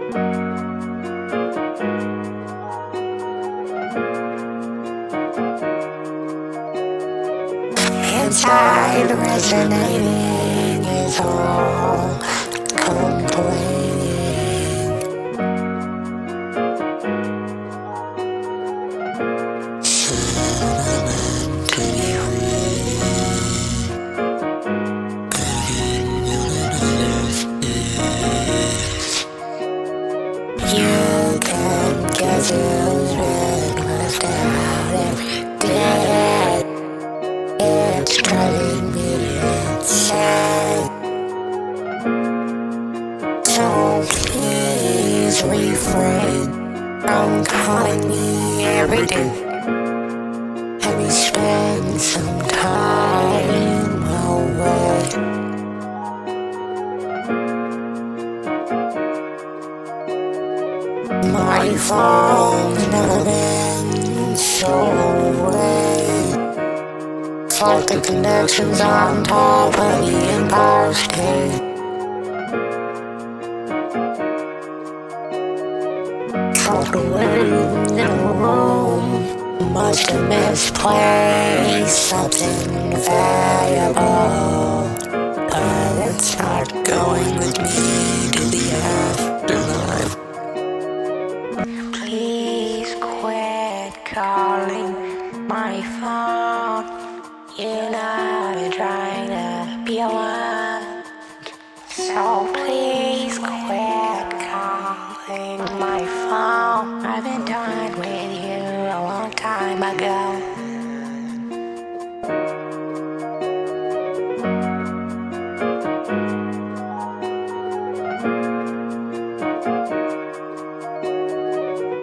Inside resonating is all complaining. You can guess who's been left out every day. It's driving me insane. So please refrain from calling me every day. Let me spend some time away. My phone's never been so away. It's like the connection's on top of the Empire State. Tucked away in a room, must have misplaced something valuable. But it's not going with me to the afterlife. Please quit calling my phone. You know I'm trying to be alone. So please quit calling my phone. I've been done with you a long time ago.